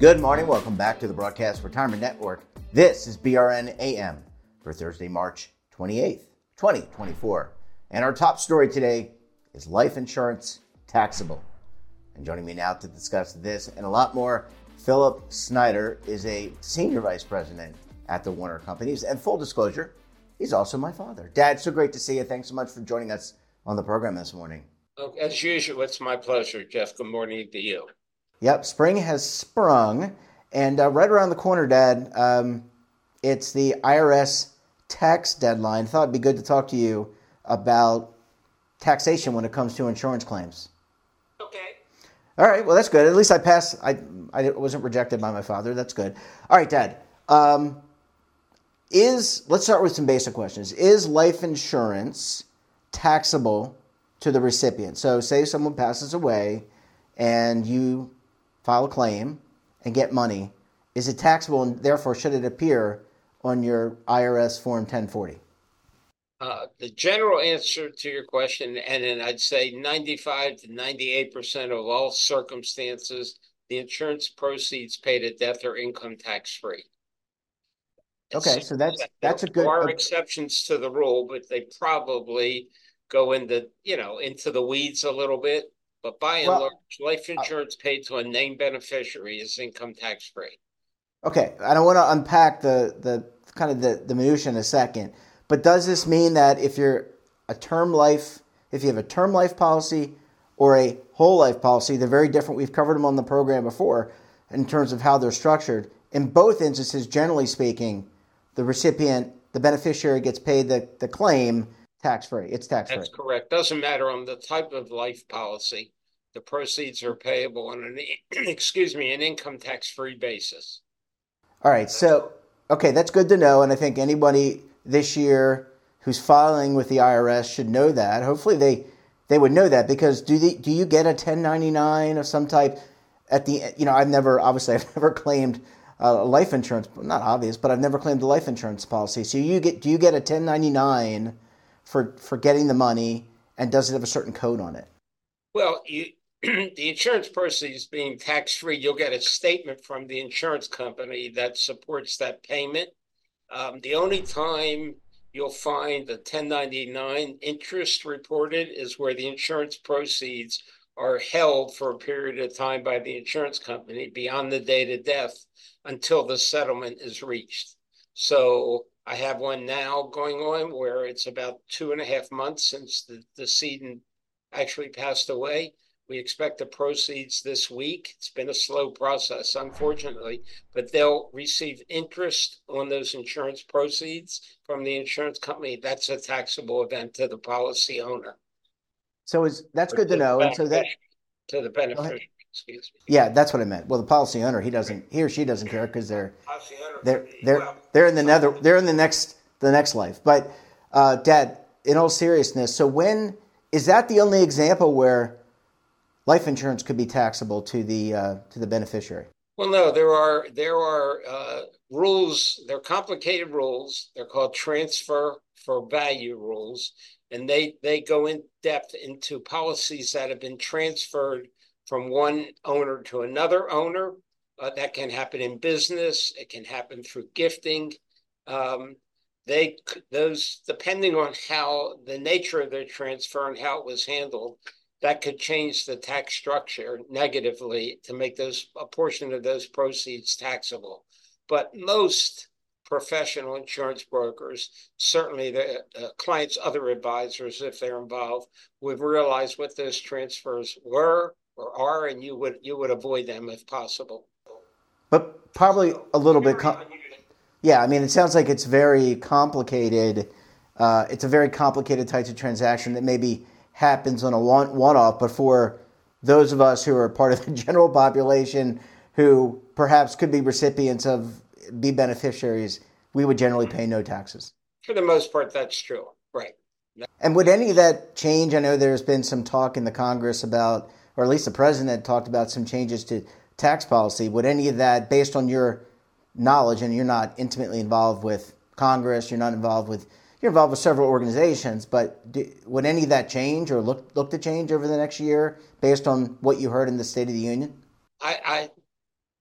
Good morning. Welcome back to the Broadcast Retirement Network. This is BRN AM for Thursday, March 28th, 2024. And our top story today is life insurance taxable. And joining me now to discuss this and a lot more, Philip Snyder is a senior vice president at the Warner Companies. And full disclosure, he's also my father. Dad, so great to see you. Thanks so much for joining us on the program this morning. As usual, it's my pleasure, Jeff. Good morning to you. Yep, spring has sprung, and right around the corner, Dad, it's the IRS tax deadline. Thought it'd be good to talk to you about taxation when it comes to insurance claims. Okay. All right, well, that's good. At least I passed. I wasn't rejected by my father. That's good. All right, Dad. Let's start with some basic questions. Is life insurance taxable to the recipient? So say someone passes away and you file a claim and get money. Is it taxable, and therefore should it appear on your IRS Form 1040? The general answer to your question, and then I'd say 95 to 98% of all circumstances, the insurance proceeds paid at death are income tax free. Okay, so that's a good. There are exceptions to the rule, but they probably go into the weeds a little bit. But by and large, life insurance paid to a named beneficiary is income tax free. Okay, I don't want to unpack the kind of the minutia in a second, but does this mean that if you have a term life policy or a whole life policy, they're very different. We've covered them on the program before in terms of how they're structured. In both instances, generally speaking, the recipient, the beneficiary, gets paid the claim tax-free. It's tax-free. That's correct. Doesn't matter on the type of life policy. The proceeds are payable on an income tax-free basis. All right. So, okay, that's good to know. And I think anybody this year who's filing with the IRS should know that. Hopefully they would know that, because do you get a 1099 of some type at the, I've never claimed life insurance, not obvious, but I've never claimed a life insurance policy. So do you get a 1099 for getting the money, and does it have a certain code on it? Well, the insurance proceeds being tax-free, you'll get a statement from the insurance company that supports that payment. The only time you'll find the 1099 interest reported is where the insurance proceeds are held for a period of time by the insurance company beyond the date of death until the settlement is reached. So I have one now going on where it's about 2.5 months since the decedent actually passed away. We expect the proceeds this week. It's been a slow process, unfortunately, but they'll receive interest on those insurance proceeds from the insurance company. That's a taxable event to the policy owner. So that's good to know. And so that to the beneficiary. Excuse me. Yeah, that's what I meant. Well, the policy owner, he or she doesn't care, because they're in the next life. But Dad, in all seriousness, so is that the only example where life insurance could be taxable to the beneficiary? Well, no, there are rules. They're complicated rules. They're called transfer for value rules, and they go in depth into policies that have been transferred from one owner to another owner. That can happen in business. It can happen through gifting. Those, depending on how the nature of their transfer and how it was handled, that could change the tax structure negatively to make a portion of those proceeds taxable. But most professional insurance brokers, certainly the clients' other advisors, if they're involved, would realize what those transfers were or are, and you would avoid them if possible. But probably a little bit. Yeah, I mean, it sounds like it's very complicated. It's a very complicated type of transaction that maybe happens on a one-off, but for those of us who are part of the general population who perhaps could be recipients be beneficiaries, we would generally pay no taxes. For the most part, that's true. Right. And would any of that change? I know there's been some talk in the Congress about, or at least the president talked about some changes to tax policy. Would any of that, based on your knowledge, and you're not intimately involved with Congress, you're involved with several organizations, but would any of that change or look to change over the next year based on what you heard in the State of the Union?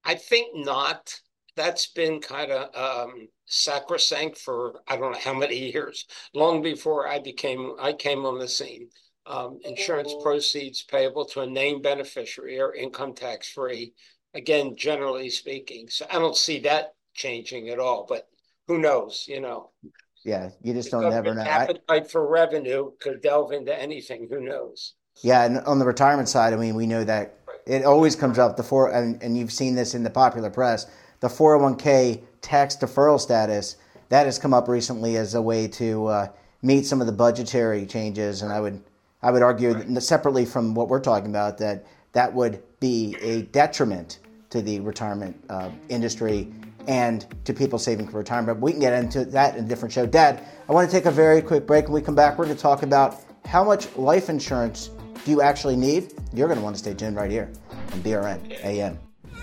I think not. That's been kind of sacrosanct for I don't know how many years, long before I came on the scene. Insurance proceeds payable to a named beneficiary are income tax free, again, generally speaking. So I don't see that changing at all, but who knows, you know. Yeah, you just The don't never government know. appetite for revenue could delve into anything, who knows? Yeah, and on the retirement side, I mean, we know that it always comes up and you've seen this in the popular press, the 401k tax deferral status that has come up recently as a way to meet some of the budgetary changes, and I would argue that separately from what we're talking about that would be a detriment to the retirement industry and to people saving for retirement. But we can get into that in a different show. Dad, I want to take a very quick break. When we come back, we're going to talk about how much life insurance do you actually need? You're going to want to stay tuned right here on BRN AM.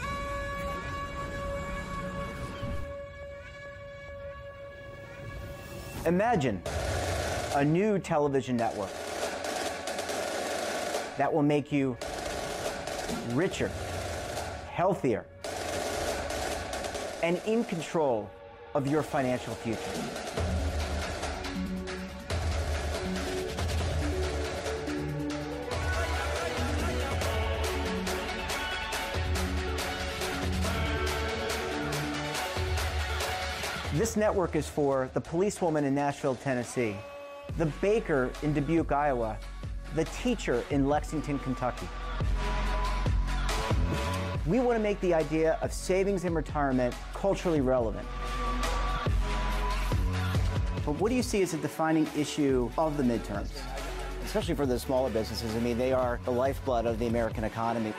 Imagine a new television network that will make you richer, healthier, and in control of your financial future. This network is for the policewoman in Nashville, Tennessee, the baker in Dubuque, Iowa, the teacher in Lexington, Kentucky. We want to make the idea of savings and retirement culturally relevant. But what do you see as a defining issue of the midterms? Especially for the smaller businesses. I mean, they are the lifeblood of the American economy.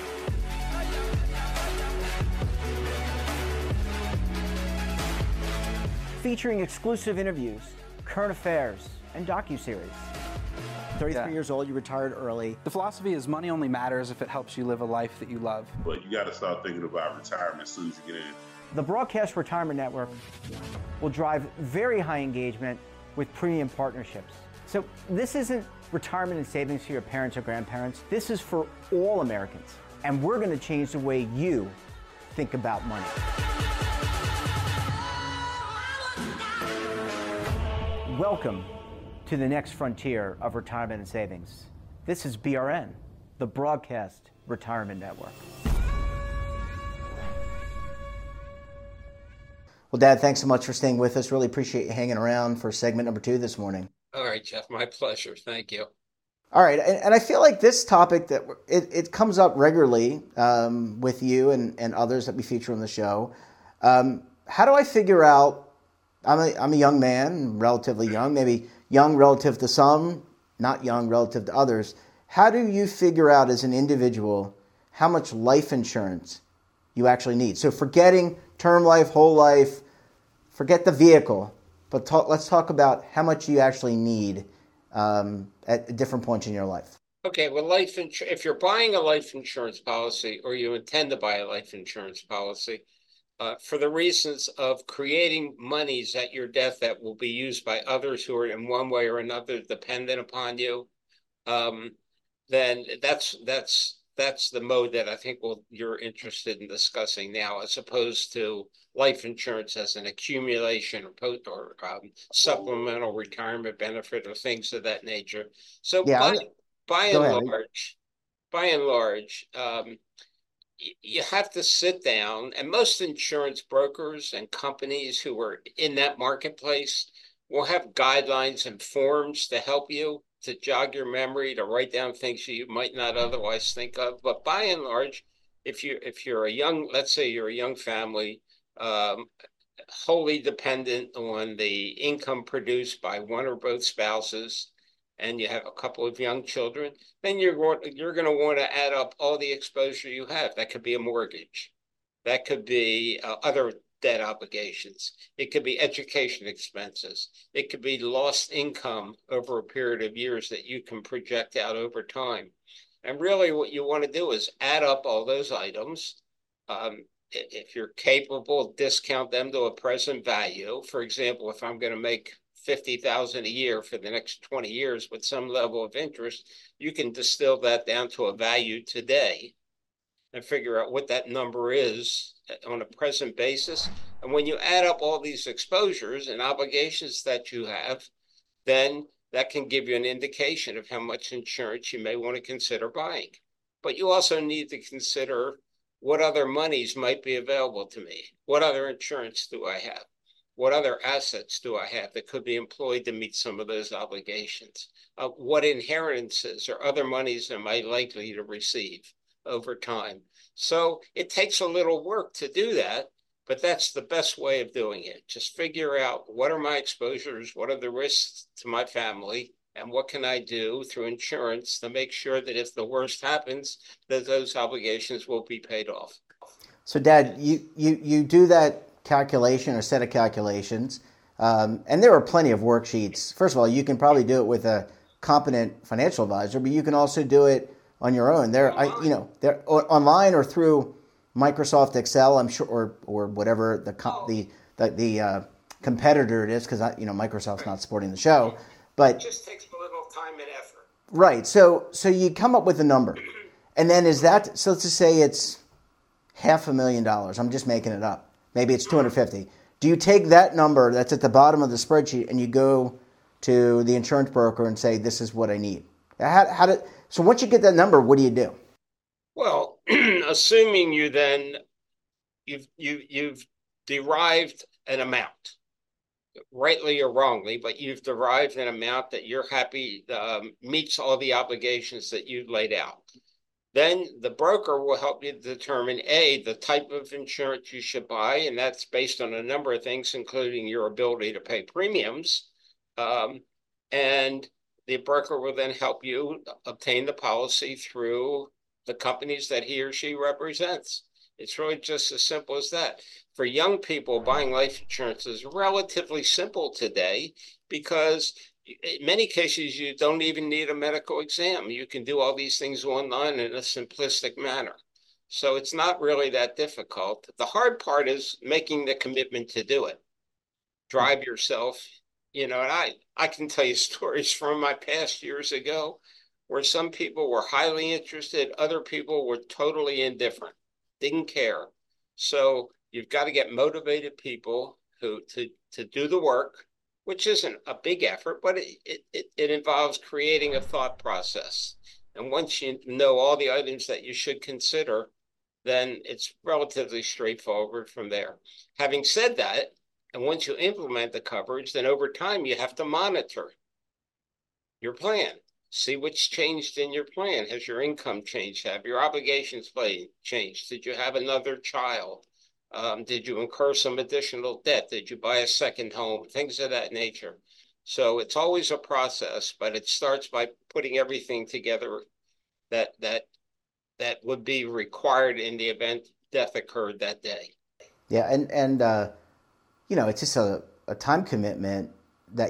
Featuring exclusive interviews, current affairs, and docuseries. 33 years old, you retired early. The philosophy is money only matters if it helps you live a life that you love. But you got to start thinking about retirement as soon as you get in. The Broadcast Retirement Network will drive very high engagement with premium partnerships. So this isn't retirement and savings for your parents or grandparents. This is for all Americans. And we're going to change the way you think about money. Welcome to the next frontier of retirement and savings. This is BRN, the Broadcast Retirement Network. Well, Dad, thanks so much for staying with us. Really appreciate you hanging around for segment number 2 this morning. All right, Jeff, my pleasure. Thank you. All right, and I feel like this topic that it comes up regularly with you and others that we feature on the show. How do I figure out? I'm a young man, relatively young, maybe young relative to some, not young relative to others. How do you figure out as an individual how much life insurance you actually need? So forgetting term life, whole life, forget the vehicle, but let's talk about how much you actually need at different points in your life. Okay, well, if you're buying a life insurance policy or you intend to buy a life insurance policy, for the reasons of creating monies at your death that will be used by others who are in one way or another dependent upon you, then that's the mode that I think you're interested in discussing now, as opposed to life insurance as an accumulation or supplemental retirement benefit or things of that nature. So Yeah, by and large, you have to sit down, and most insurance brokers and companies who are in that marketplace will have guidelines and forms to help you, to jog your memory, to write down things you might not otherwise think of. But by and large, if you're let's say you're a young family, wholly dependent on the income produced by one or both spouses, and you have a couple of young children, then you're going to want to add up all the exposure you have. That could be a mortgage. That could be other debt obligations. It could be education expenses. It could be lost income over a period of years that you can project out over time. And really what you want to do is add up all those items. If you're capable, discount them to a present value. For example, if I'm going to make $50,000 a year for the next 20 years with some level of interest, you can distill that down to a value today. and figure out what that number is on a present basis. And when you add up all these exposures and obligations that you have, then that can give you an indication of how much insurance you may want to consider buying. But you also need to consider what other monies might be available to me. What other insurance do I have? What other assets do I have that could be employed to meet some of those obligations? What inheritances or other monies am I likely to receive over time? So it takes a little work to do that, but that's the best way of doing it. Just figure out what are my exposures, what are the risks to my family, and what can I do through insurance to make sure that if the worst happens, that those obligations will be paid off. So, Dad, you do that calculation or set of calculations, and there are plenty of worksheets. First of all, you can probably do it with a competent financial advisor, but you can also do it on your own. They're online or through Microsoft Excel, I'm sure, or whatever the competitor it is, because Microsoft's not supporting the show. But it just takes a little time and effort. Right. So you come up with a number, and then is that, so let's just say it's $500,000. I'm just making it up. Maybe it's 250. Do you take that number that's at the bottom of the spreadsheet and you go to the insurance broker and say, this is what I need? So once you get that number, what do you do? Well, assuming you've derived an amount, rightly or wrongly, but you've derived an amount that you're happy meets all the obligations that you've laid out. Then the broker will help you determine, A, the type of insurance you should buy, and that's based on a number of things, including your ability to pay premiums. And the broker will then help you obtain the policy through the companies that he or she represents. It's really just as simple as that. For young people, buying life insurance is relatively simple today because in many cases, you don't even need a medical exam. You can do all these things online in a simplistic manner. So it's not really that difficult. The hard part is making the commitment to do it. Drive yourself, and I can tell you stories from my past years ago where some people were highly interested, other people were totally indifferent, didn't care. So you've got to get motivated people who to do the work, which isn't a big effort, but it involves creating a thought process. And once you know all the items that you should consider, then it's relatively straightforward from there. Having said that, and once you implement the coverage, then over time you have to monitor your plan. See what's changed in your plan. Has your income changed? Have your obligations changed? Did you have another child? Did you incur some additional debt? Did you buy a second home? Things of that nature. So it's always a process, but it starts by putting everything together that would be required in the event death occurred that day. Yeah, and it's just a time commitment that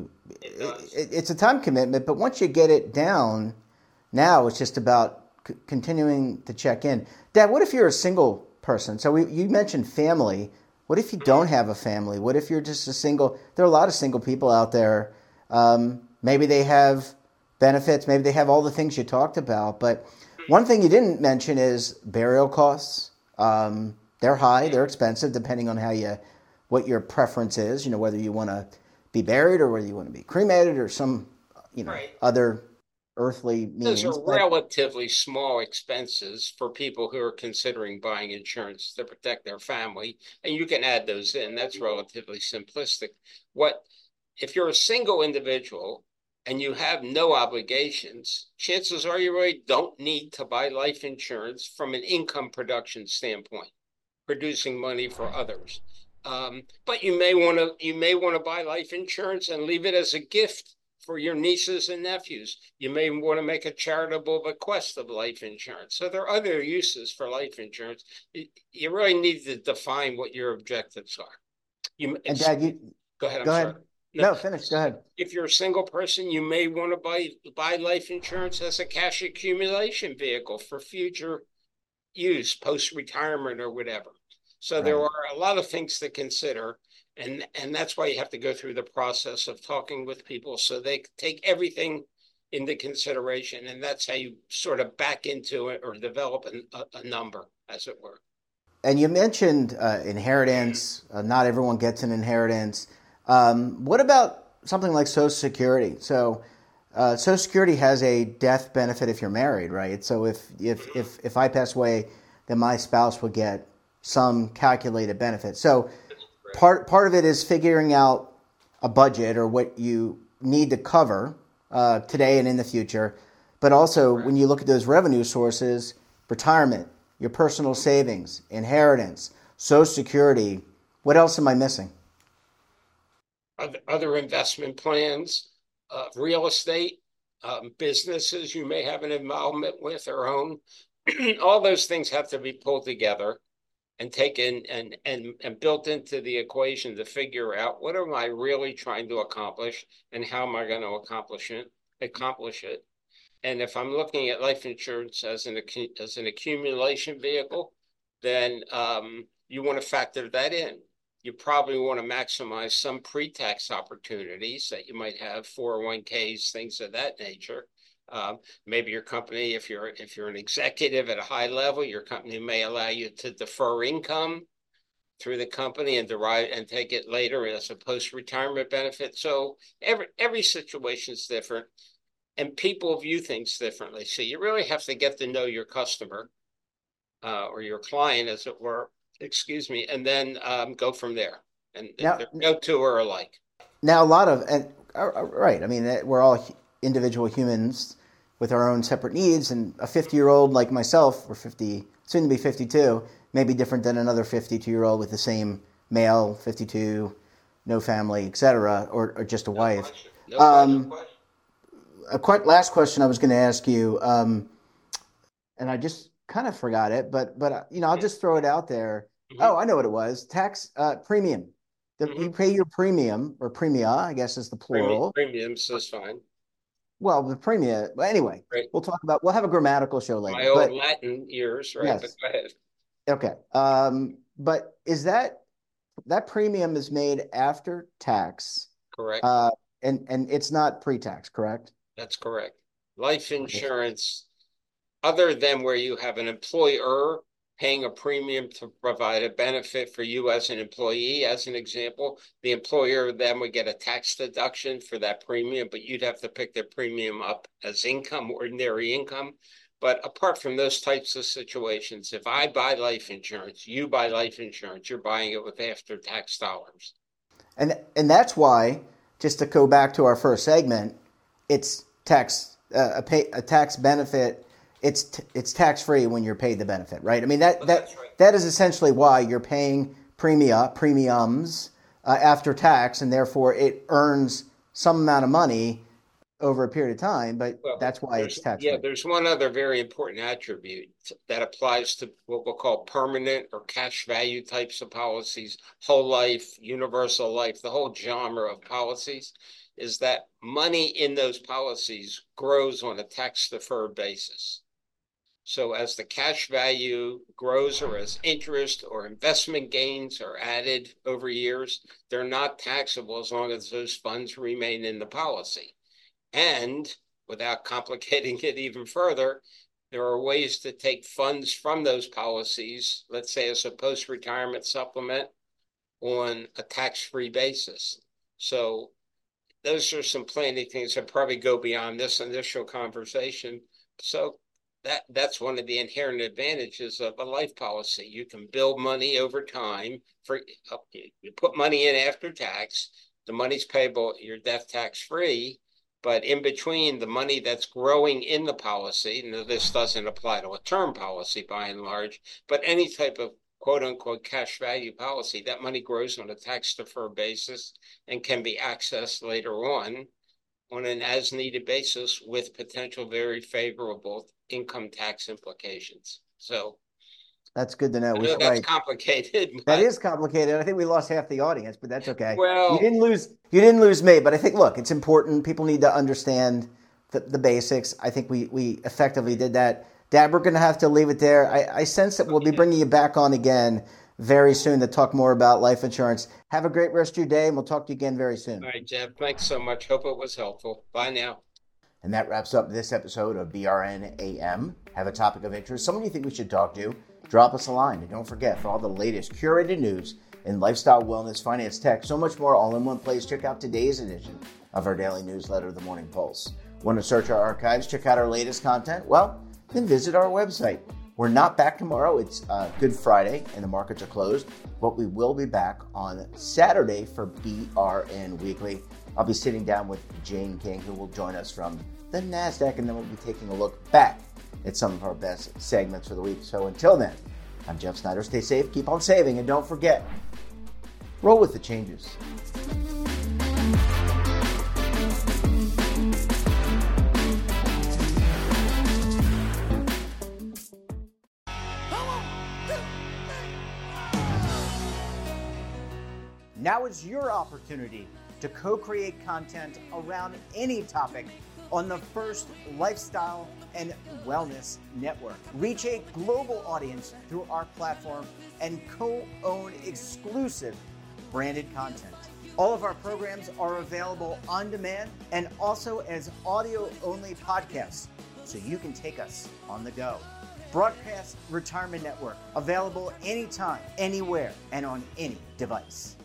it's a time commitment, but once you get it down, now it's just about continuing to check in. Dad, what if you're a single person? So you mentioned family. What if you don't have a family? What if you're just a single? There are a lot of single people out there. Maybe they have benefits. Maybe they have all the things you talked about. But one thing you didn't mention is burial costs. They're high. They're expensive, depending on what your preference is. Whether you want to be buried or whether you want to be cremated or some, other earthly means. Those are relatively small expenses for people who are considering buying insurance to protect their family, and you can add those in. That's relatively simplistic. If you're a single individual and you have no obligations, chances are you really don't need to buy life insurance from an income production standpoint, producing money for others. But you may want to buy life insurance and leave it as a gift for your nieces and nephews. You may want to make a charitable bequest of life insurance. So there are other uses for life insurance. You really need to define what your objectives are. Dad, go ahead. Go ahead. No, finish. Go ahead. If you're a single person, you may want to buy life insurance as a cash accumulation vehicle for future use, post-retirement or whatever. So there are a lot of things to consider. And that's why you have to go through the process of talking with people so they take everything into consideration. And that's how you sort of back into it or develop a number, as it were. And you mentioned inheritance. Not everyone gets an inheritance. What about something like Social Security? So Social Security has a death benefit if you're married, right? So if I pass away, then my spouse would get some calculated benefit. So part of it is figuring out a budget or what you need to cover today and in the future. But also when you look at those revenue sources, retirement, your personal savings, inheritance, Social Security, what else am I missing? Other investment plans, real estate, businesses you may have an involvement with or own. All those things have to be pulled together and taken and built into the equation to figure out what am I really trying to accomplish and how am I going to accomplish it. And if I'm looking at life insurance as an accumulation vehicle, then you want to factor that in. You probably want to maximize some pre-tax opportunities that you might have, 401ks, things of that nature. Maybe your company, if you're an executive at a high level, your company may allow you to defer income through the company and derive and take it later as a post-retirement benefit. So every situation is different, and people view things differently. So you really have to get to know your customer or your client, as it were, and then go from there. And Now, no two are alike. now a lot of, and right, I mean, we're all individual humans with our own separate needs, and a 50-year-old like myself, or 50, soon to be 52, may be different than another 52-year-old with the same male, 52, no family, etc., or just a wife. Last question I was going to ask you, and I just kind of forgot it, but I'll just throw it out there. Mm-hmm. Oh, I know what it was. Tax premium. You pay your premium, or premia, I guess is the plural. Premiums is fine. Well, the premium. Well, anyway, right. We'll have a grammatical show later. My old Latin years, right? Yes. But go ahead. Okay. But is that premium is made after tax? Correct. And it's not pre-tax, correct? That's correct. Life insurance, other than where you have an employer paying a premium to provide a benefit for you as an employee, as an example, the employer then would get a tax deduction for that premium, but you'd have to pick their premium up as income, ordinary income. But apart from those types of situations, if I buy life insurance, you buy life insurance, you're buying it with after-tax dollars. And that's why, just to go back to our first segment, it's a tax benefit. It's tax free when you're paid the benefit, right? I mean that is essentially why you're paying premiums after tax, and therefore it earns some amount of money over a period of time. But that's why it's tax free. Yeah, there's one other very important attribute that applies to what we'll call permanent or cash value types of policies, whole life, universal life, the whole genre of policies, is that money in those policies grows on a tax-deferred basis. So as the cash value grows, or as interest or investment gains are added over years, they're not taxable as long as those funds remain in the policy. And without complicating it even further, there are ways to take funds from those policies, let's say as a post-retirement supplement, on a tax-free basis. So those are some planning things that probably go beyond this initial conversation. So that's one of the inherent advantages of a life policy. You can build money over time. You put money in after tax. The money's payable, you're death tax free. But in between, the money that's growing in the policy, this doesn't apply to a term policy by and large, but any type of quote unquote cash value policy, that money grows on a tax deferred basis and can be accessed later on an as needed basis with potential very favorable income tax implications. So that's good to know. That's complicated. That is complicated. I think we lost half the audience, but that's okay. Well, you didn't lose me, but I think, look, it's important. People need to understand the basics. I think we effectively did that. Dad, we're going to have to leave it there. I sense that we'll be bringing you back on again very soon to talk more about life insurance. Have a great rest of your day, and we'll talk to you again very soon. All right, Jeff. Thanks so much. Hope it was helpful. Bye now. And that wraps up this episode of BRN AM. Have a topic of interest, someone you think we should talk to, drop us a line. And don't forget, for all the latest curated news in lifestyle, wellness, finance, tech, so much more all in one place, check out today's edition of our daily newsletter, The Morning Pulse. Want to search our archives, check out our latest content? Well, then visit our website. We're not back tomorrow. It's Good Friday and the markets are closed, but we will be back on Saturday for BRN Weekly. I'll be sitting down with Jane King, who will join us from the NASDAQ, and then we'll be taking a look back at some of our best segments for the week. So until then, I'm Jeff Snyder. Stay safe, keep on saving, and don't forget, roll with the changes. Now is your opportunity to co-create content around any topic on the First Lifestyle and Wellness Network. Reach a global audience through our platform and co-own exclusive branded content. All of our programs are available on demand and also as audio-only podcasts, so you can take us on the go. Broadcast Retirement Network, available anytime, anywhere, and on any device.